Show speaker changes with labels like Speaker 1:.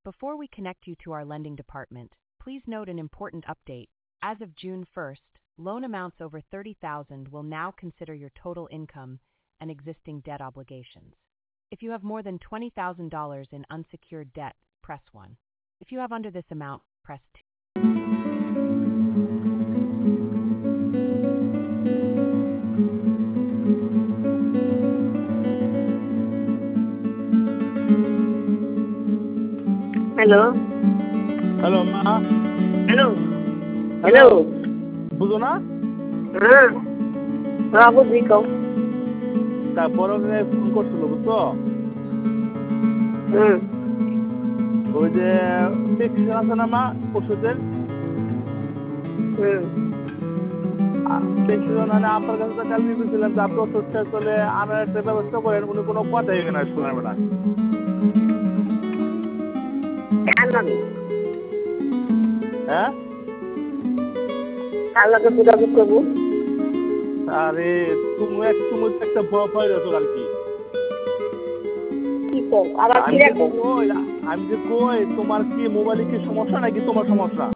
Speaker 1: Before we connect you to our lending department, please note an important update. As of June 1st, loan amounts over $30,000 will now consider your total income and existing debt obligations. If you have more than $20,000 in unsecured debt, press 1. If you have under this amount, press 2.
Speaker 2: Hello
Speaker 3: hello মা।
Speaker 2: Hello hello
Speaker 3: বুঝো না?
Speaker 2: হ্যাঁ হ্যাঁ বুঝি কও।
Speaker 3: তারপরে phone করছিল বুঝছো?
Speaker 2: হুম
Speaker 3: ওই যে প্রেসক্রিপশন আছে না মা ওষুধের,
Speaker 2: হুম
Speaker 3: প্রেসক্রিপশন মানে আপনার কাছে তো কাল দিয়েছিলাম যে আপনি ওষুধটা চলে আনার একটা ব্যবস্থা করেন, উনি কোনো কথাই না শোনাবে না।
Speaker 2: আনাবি
Speaker 3: হ্যাঁ
Speaker 2: কার লগে যোগাযোগ করবো?
Speaker 3: আরে তুমি একটা ভয় রয়েছো আর কি।
Speaker 2: কি কর আবার কি রাখবো?
Speaker 3: আমি যে কই তোমার কি মোবাইলে কি সমস্যা নাকি তোমার সমস্যা?